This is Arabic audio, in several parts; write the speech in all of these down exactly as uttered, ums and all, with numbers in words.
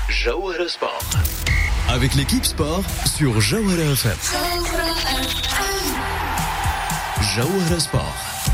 Jawhara Sport. Avec l'équipe sport sur Jawhara F M. Jawhara Sport.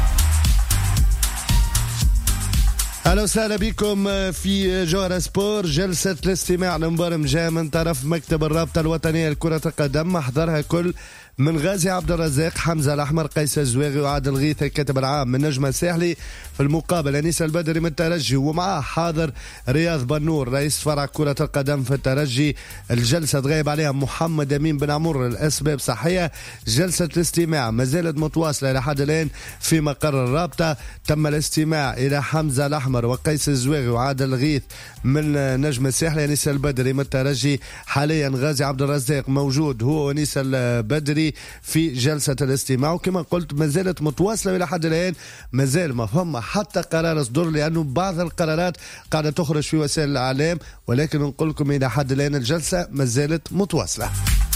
أهلا وسهلا بكم في جوهرة سبور. جلسة الاستماع لمباراة جاء من طرف مكتب الرابطة الوطنية لكرة القدم، أحضرها كل من غازي عبد الرزاق، حمزة الأحمر، قيس الزواغي وعادل غيث الكاتب العام من نجم الساحلي. في المقابل أنيس البدري من الترجي، ومعه حاضر رياض بنور رئيس فرع كرة القدم في الترجي. الجلسة تغيب عليها محمد أمين بن عمر لأسباب صحية. جلسة الاستماع ما زالت متواصلة إلى حد الآن في مقر الرابطة. تم الاستماع إلى حمزة الأحمر وقيس الزواغي وعادل غيث من نجم الساحلي. أنيس البدري من الترجي. حاليا غازي عبد الرزاق موجود هو وأنيس البدري في جلسة الاستماع، وكما قلت ما زالت متواصلة إلى حد الآن. ما زال ما فهم حتى قرار صدر، لأنه بعض القرارات قاعدة تخرج في وسائل الإعلام، ولكن نقول لكم إلى حد الآن الجلسة ما زالت متواصلة.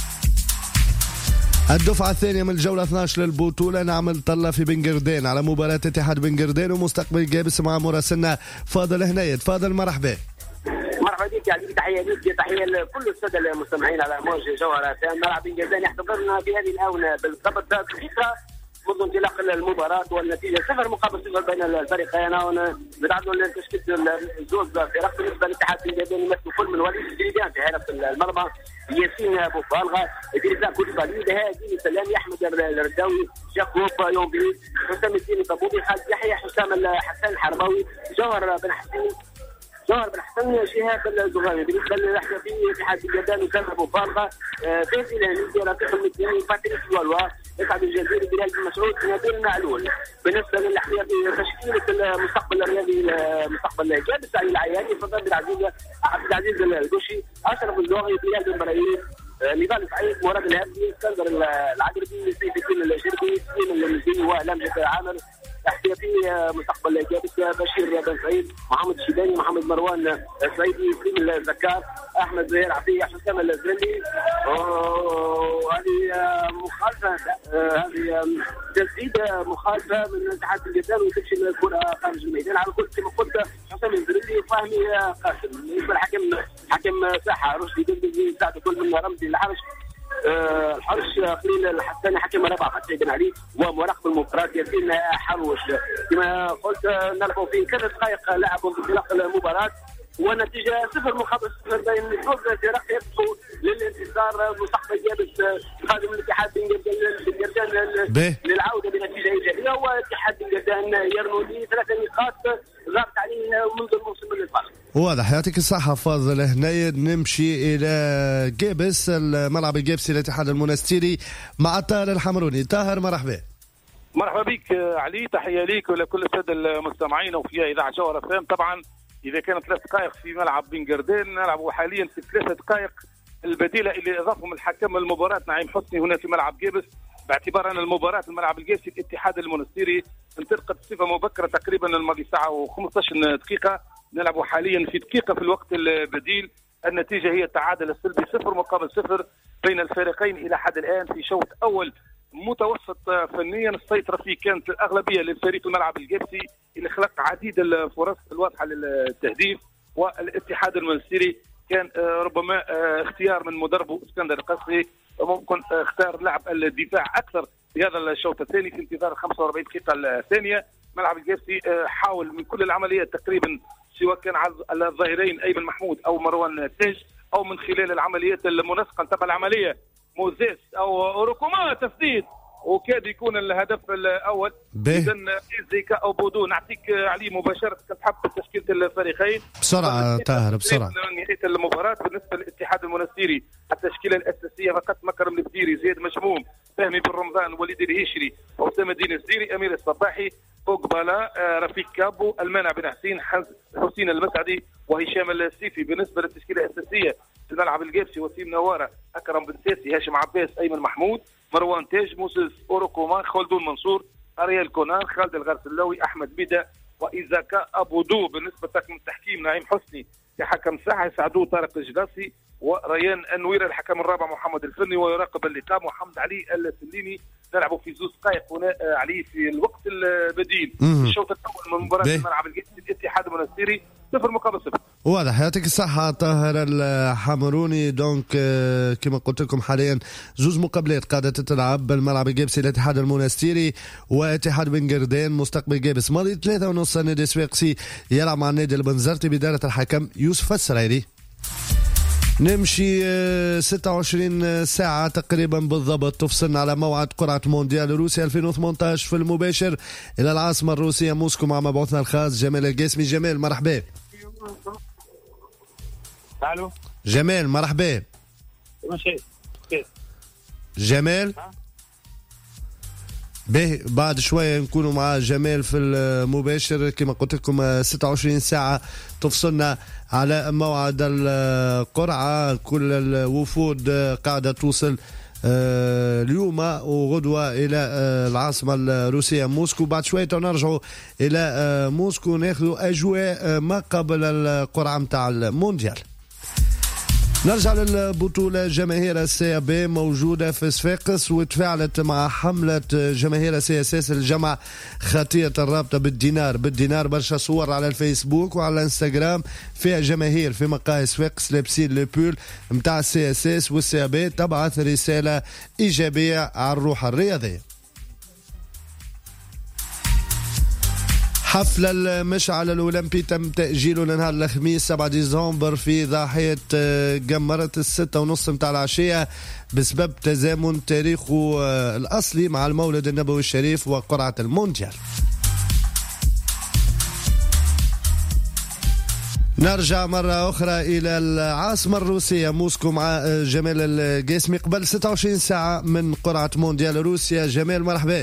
الدفعة الثانية من الجولة اثني عشر للبطولة نعمل طلة في بنقردين على مباراة اتحاد بنقردين ومستقبل جابس مع مراسلنا فاضل هنايد. فاضل مرحبا. مرحبا بك يا عزيزي، تحيه ليك، تحيه لكل الساده المستمعين على موج جوهرة ملعب بنقردين. يحتضرنا في هذه الاونه بالضبط دقيقه منذ انطلاق المباراه، والنتيجه صفر مقابل صفر بين الفريقين. نتعرضوا لتشكيل الزوز فرق. بالنسبه للاتحاد بنقردين يمثل كل من وليد الجريدان في حراسه المرمى، ياسين ابو فالغه، ادريس كوليبالي، هادي سلامي، احمد الرداوي، جاكوب يومبي، حسام الدين طبوبي، خالد يحيى، حسام حسن الحرباوي، جوهر بن حسين جوهر بن حسن، شهاب الزغاري. بالنسبه للاحتياطي اتحاد بنقردين كان ابو فالغه، فايز الهندي، رفيق المديني، باتريس والوا، اسعد الجزيري، بلال بن مسعود، نبيل معلول. بالنسبه للاحتياطي تشكيله المستقبل الرياضي المستقبل جابس علي العياني، فضل عبد العزيز عبد العزيز القشي، اشرف الزوغي، بلال بن برايين، نضال سعيد، مراد الهادي، اسكندر العقربي، سيف الدين الجربي، سليم المزيني، وامجد عامر. احتياطي مستقبل جابس بشير بن سعيد، محمد الشيباني، محمد مروان سعيدي، سليم الزكار، احمد زهير عطيه، حسام الزرلي. وهذه مخالفه، هذه تسديد مخالفه من اتحاد بنقردين وتمشي الكره خارج الميدان. على كل كما قلت حسام الزرلي وفهمي قاسم. بالنسبه للحكم حكم ساحه رشدي دندي ساعد كل من رمزي الحرش أه الحرش خليل الحساني، حكم رابع فتحي بن علي، ومراقب المباراة ياسين حروش. كما قلت نلعبوا في كذا دقائق لعبوا بانطلاق المباراة، والنتيجة صفر مقابل صفر بين زوج فرق يسعوا للانتصار. مستقبل جابس خادم الاتحاد بنقردين للعودة بنتيجة إيجابية، والاتحاد بنقردين يرنو لي ثلاثة نقاط غابت عليه منذ الموسم الماضي. واضح، يعطيك الصحة فاضل هنايد. نمشي إلى جابس، الملعب الجابسي للاتحاد المنستيري مع طاهر الحمروني. طاهر مرحبا. مرحبا بك علي، تحية ليك ولكل السادة المستمعين وفي إذاعة جوهرة فام. طبعا إذا كانت ثلاث دقائق في ملعب بنقردين، نلعب حاليا في ثلاثة دقائق البديلة اللي أضافهم الحكم المباراة نعيم حسني هنا في ملعب جابس، باعتبار أن المباراة الملعب الجابسي الاتحاد المنستيري انطلقت بصفة مبكرة تقريبا الماضي ساعة وخمسة عشر دقيقة. نلعب حاليا في دقيقة في الوقت البديل. النتيجة هي التعادل السلبي صفر مقابل صفر بين الفريقين إلى حد الآن في شوط أول متوسط فنيا. السيطرة فيه كانت الأغلبية للفريق الملعب الجابسي اللي خلق عديد الفرص الواضحة للتهديف، والاتحاد المنستيري كان ربما اختيار من مدربه اسكندر القصري ممكن اختار لعب الدفاع أكثر في هذا الشوط الثاني في انتظار خمسة وأربعين دقيقة الثانية. ملعب الجابسي حاول من كل العمليات تقريبا، سواء كان على الظاهرين أيمن محمود أو مروان تاج، أو من خلال العمليات المنسقة تبع العملية موزيس أو أوروكوما تسديد، وكاد يكون الهدف الأول. إذن إزيكا أو بودو نعطيك عليه مباشرة كتحب تشكيلة الفريقين بسرعة طاهر بسرعة. نهاية المباراة بالنسبة للاتحاد المنستيري التشكيلة الأساسية فقط مكرم البديري، زياد مشموم، فهمي بن رمضان، وليد الهيشري، حسام الدين الزيري، أمير الصباحي، بوغبالا، رفيق كابو، المانع بن حسين، حسين المسعدي، وهشام السيفي. بالنسبة للتشكيلة الأساسية في الملعب الجابسي وسيم نوارة، أكرم بن ساسي، هاشم عباس، أيمن محمود، مروان تاج، موسيس أوروكوما، خلدون منصور، أريال كونان، خالد الغرسلاوي، أحمد بيدا، وإيزاكا أبو دو. بالنسبة لطاقم التحكيم نعيم حسني كحكم ساحة، يساعدوه طارق الجلاسي وريان أنوير الحكم الرابع محمد الفني، ويراقب اللقاء محمد علي السليني. نلعبوا في زوج دقائق هنا علي في الوقت البديل. الشوط الأول من مباراة الملعب الجديد الاتحاد المنستيري صفر مقابل صفر. واضح. يعطيك الصحة طاهر الحمروني. دونك كما قلت لكم حاليا زوز مقابلات قاعدة تلعب بالملعب الجابسي الاتحاد المنستيري واتحاد بن قردين مستقبل جابس. ماضي ثلاثة ونص النادي الصفاقسي يلعب مع النادي البنزرتي بدارة الحكم يوسف السرايري. نمشي ستة وعشرين ساعة تقريبا بالضبط تفصلنا على موعد قرعة مونديال روسيا ألفين وثمانية عشر في المباشر إلى العاصمة الروسية موسكو مع مبعوثنا الخاص جمال القاسمي. جمال مرحبا. الو جمال مرحبا. ماشي جمال به بعد شوية نكونوا مع جمال في المباشر. كما قلت لكم ستة وعشرين ساعة تفصلنا على موعد القرعة. كل الوفود قاعدة توصل اليوم وغدوة إلى العاصمة الروسية موسكو. بعد شوية نرجعوا إلى موسكو ناخذوا أجواء ما قبل القرعة متاع المونديال. نرجع للبطولة. جماهير السي بي موجودة في صفاقس وتفاعلت مع حملة جماهير سي اس اس الجمع خطية الرابطة بالدينار. بالدينار برشا صور على الفيسبوك وعلى الانستغرام فيها جماهير في مقاهي صفاقس لابسين البول متاع السي اس اس والسي بي تبعث رسالة إيجابية على الروح الرياضية. حفل المشعل الأولمبي تم تأجيله لنهار الخميس سبعة ديسمبر في ضاحية جمرة الستة ونص متاع العشية بسبب تزامن تاريخه الأصلي مع المولد النبوي الشريف وقرعة المونديال. نرجع مرة أخرى إلى العاصمة الروسية موسكو مع جمال القاسمي قبل ستة وعشرين ساعة من قرعة مونديال روسيا. جمال مرحبا.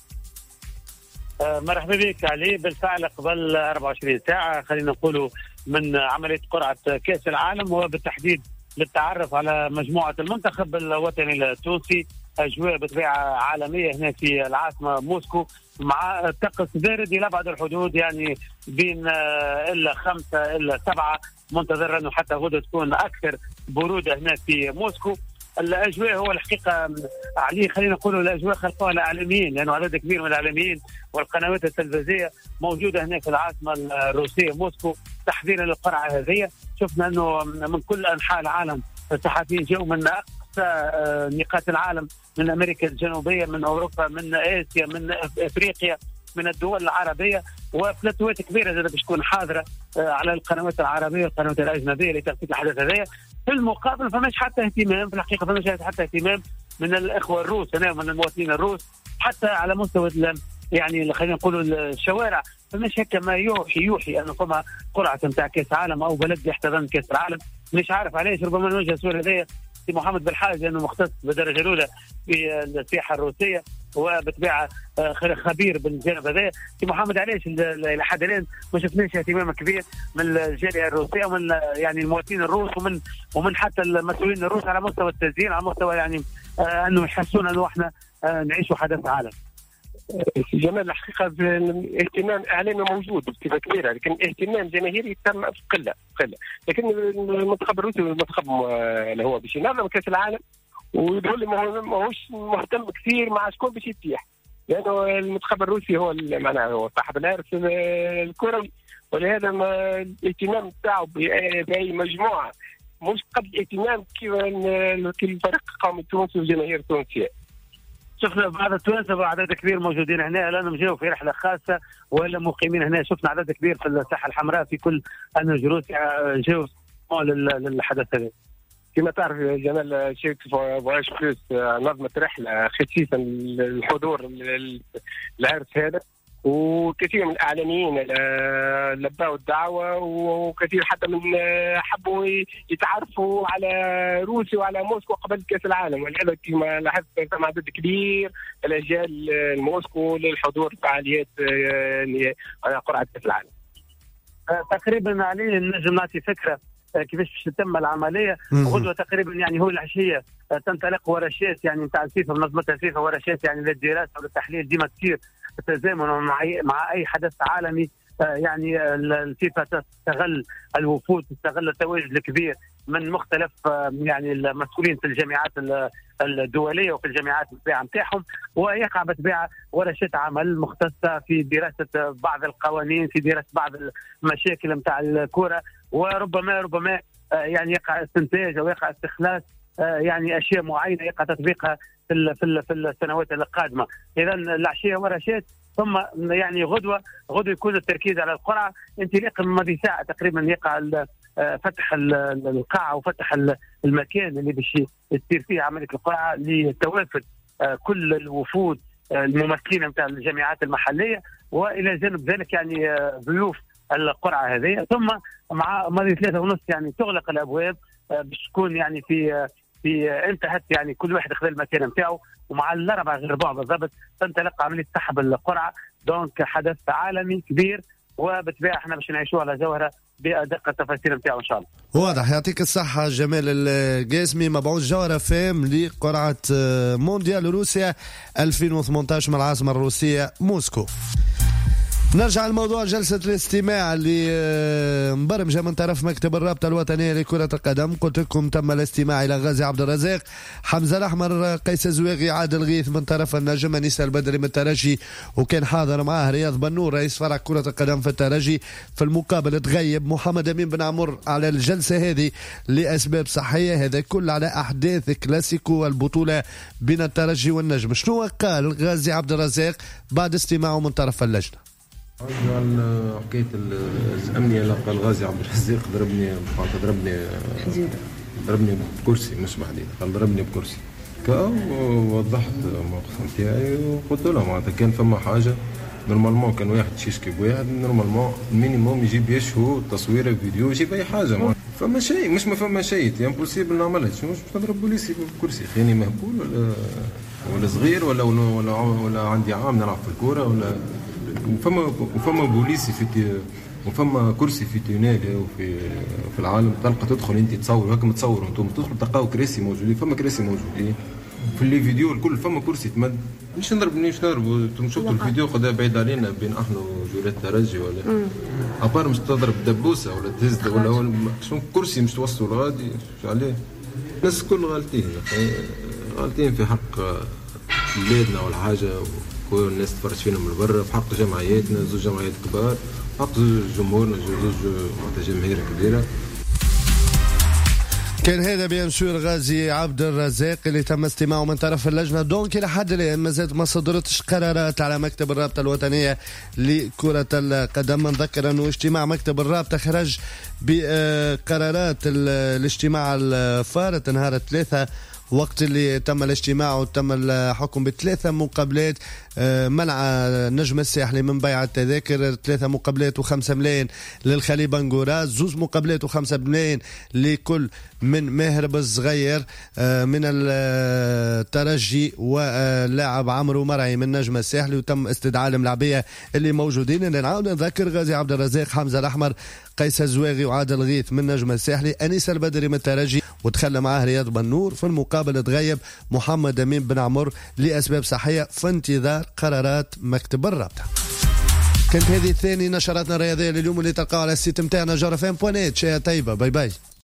مرحبا بك علي. بالفعل قبل أربعة وعشرين ساعة خلينا نقولوا من عملية قرعة كأس العالم وبالتحديد للتعرف على مجموعة المنتخب الوطني التونسي. أجواء بطبيعة عالمية هنا في العاصمة موسكو مع طقس بارد إلى بعض الحدود يعني بين إلا خمسة إلا سبعة. منتظر أنه حتى غدا تكون أكثر برودة هنا في موسكو. الاجواء هو الحقيقه عليه خلينا نقولوا الاجواء خلقوها الاعلاميين لانه عدد كبير من الاعلاميين والقنوات التلفزيونيه موجوده هنا في العاصمه الروسيه موسكو تحضيرا للقرعه هذه. شفنا انه من كل انحاء العالم الصحفيين جاءوا من اقصى نقاط العالم، من امريكا الجنوبيه، من اوروبا، من اسيا، من افريقيا، من الدول العربيه، وبلاتوات كبيره زي باش تكون حاضره على القنوات العربيه والقنوات الاجنبيه لتغطيه الحدث هذايا. في المقابل فماش حتى اهتمام، في الحقيقه فماش حتى اهتمام من الاخوه الروس هنا من المواطنين الروس حتى على مستوى يعني خلينا نقولوا الشوارع. فماش هكا ما يوحي يوحي انه فما قرعه نتاع كاس عالم او بلد يحتضن كاس العالم. مش عارف علاش، ربما نوجه السؤال هذايا سي محمد بالحاج لانه مختص بالدرجه الاولى في السياحه الروسيه وبطبيعه خبير بالجانب هذا. سي محمد علاش الى حد الان ما شفناش اهتمام كبير من الجاليه الروسيه ومن يعني المواطنين الروس ومن ومن حتى المسؤولين الروس على مستوى التسجيل، على مستوى يعني آه انه يحسون انه احنا آه نعيشوا حدث عالم. جمال الحقيقه اهتمام اعلامي موجود بصفه كبيره، لكن اهتمام جماهيري تم قله قله. لكن المنتخب الروسي المنتخب اللي هو باش ينظم كاس العالم ويقول لي ماهوش مهتم كثير مع شكون باش يتيح، لانه المنتخب الروسي هو معناها هو صاحب العرس الكروي، ولهذا الاهتمام تاعو باي مجموعه مش قد الاهتمام كيف الفريق القومي التونسي والجماهير التونسيه. شفنا بعض التوانسه وعدد كبير موجودين هنا لانهم جاوا في رحله خاصه ولا مقيمين هنا. شفنا عدد كبير في الساحه الحمراء في كل انواع روسيا جاوا للحدث هذا. كما تعرف جمال شركه فواياج بلوس نظمت رحله خصيصا للحضور العرس هذا، وكثير من الاعلاميين لبوا الدعوه وكثير حتى من حبوا يتعرفوا على روسيا وعلى موسكو قبل كاس العالم، ولهذا كما لاحظت ثم عدد كبير الاجيال موسكو للحضور في فعاليات قرعه كاس العالم. تقريبا عليه نجم نعطي فكره كيفاش تتم العمليه. غدوه تقريبا يعني هو العشيه تنطلق ورشات يعني نتاع الفيفا منظمتها الفيفا ورشات يعني للدراسه والتحليل ديما تصير بالتزامن مع مع اي حدث عالمي. يعني الفيفا تستغل الوفود، تستغل التواجد الكبير من مختلف يعني المسؤولين في الجامعات الدوليه وفي الجامعات بالطبيعه نتاعهم، ويقع بالطبيعه ورشه عمل مختصه في دراسه بعض القوانين، في دراسه بعض المشاكل نتاع الكره، وربما ربما يعني يقع استنتاج او يقع استخلاص يعني اشياء معينه يقع تطبيقها في في في السنوات القادمه. اذا العشيه ورشات، ثم يعني غدوه غدوه يكون التركيز على القرعه انطلاقا من ماضي ساعه تقريبا يقع فتح القاعه وفتح المكان اللي باش يصير فيه عمليه القرعه لتوافد كل الوفود الممثلين نتاع الجامعات المحليه، والى جانب ذلك يعني ضيوف القرعه هذه. ثم مع ماضي ثلاثة ونص يعني تغلق الابواب باش تكون يعني في في انتهت يعني كل واحد خذ المكان نتاعو، ومع الاربع غير بعض بالضبط تنطلق عمليه سحب القرعه. دونك حدث عالمي كبير، وبالطبيعه احنا باش نعيشوه على جوهره بادق التفاصيل نتاعو ان شاء الله. واضح. يعطيك الصحه جمال القاسمي، مبعوث جوهره فام لقرعه مونديال روسيا ألفين وثمانية عشر من العاصمه الروسيه موسكو. نرجع لموضوع جلسة الاستماع اللي مبرمجة من طرف مكتب الرابطة الوطنية لكرة القدم. قلت لكم تم الاستماع إلى غازي عبد الرزاق، حمزة الأحمر، قيس زواغي، عادل غيث من طرف النجم، أنيس البدري من الترجي، وكان حاضر معاه رياض بنور رئيس فرع كرة القدم في الترجي. في المقابل تغيب محمد أمين بن عمر على الجلسة هذه لأسباب صحية. هذا كل على أحداث كلاسيكو البطولة بين الترجي والنجم. شنو قال غازي عبد الرزاق بعد استماعه من طرف اللجنة؟ على حكاية الأمنية اللي قال غازي عبد الرزاق ضربني ضربني ضربني بكرسي مش بحديد، قال ضربني بكرسي. ووضحت الموقف نتاعي وقلت له معناتها كان فما حاجة نورمالمون كان واحد يشكي بواحد نورمالمون المينيموم يجيب يشهو تصويره فيديو يجيب أي حاجة. فما شيء مش ما فما شيء امبوسيبل نعملها. شنو باش نضرب بوليسي بكرسي؟ خيني مهبول ولا ولا صغير ولا ولا ولا عندي عام نلعب في الكورة ولا وفما وفما بوليسي في وفما كرسي في تونالي وفي في العالم تلقى تدخل انت تصور هكا متصور انتم تدخل تلقاو كراسي موجودين. فما كراسي موجودين في اللي فيديو الكل. فما كرسي تمد مش نضرب مش نضرب. انتم شفتوا الفيديو قد بعيد علينا بين احنا وجولات الترجي ولا ابار مش تضرب دبوسه ولا تهز ولا شنو كرسي مش توصلوا لغادي عليه. الناس الكل غالطين غالطين في حق بلادنا ولا حاجه. كل الناس تفرج فينا من برا في حق جمعياتنا، زوج جمعيات كبار، حق زوج جمهورنا، زوج جماهير كبيره. كان هذا بيان سور غازي عبد الرزاق اللي تم استماعه من طرف اللجنه. دونك الى حد الان مازالت ما صدرتش قرارات على مكتب الرابطه الوطنيه لكره القدم. نذكر انه اجتماع مكتب الرابطه خرج بقرارات الاجتماع الفارط نهار الثلاثاء، وقت اللي تم الاجتماع وتم الحكم بثلاثة مقابلات. منع النجم الساحلي من بيع التذاكر، ثلاثة مقابلات وخمسة ملايين للخليل بنغورا، زوز مقابلات وخمسة ملايين لكل من ماهر بالصغير من الترجي واللاعب عمرو مرعي من النجم الساحلي. وتم استدعاء الملاعبية اللي موجودين. نعاود نذكر غازي عبد الرزاق، حمزة الأحمر، قيس الزواغي وعادل غيث من نجم الساحلي، أنيس البدري من الترجي، وتخلى معاه رياض بنور. في المقابل تغيب محمد أمين بن عمر لأسباب صحية في انتظار قرارات مكتب الرابطة. كانت هذه ثاني نشراتنا الرياضية لليوم اللي تلقاها على السيت متاعنا جوهر اف ام دوت نت. شيء طيبة، باي باي.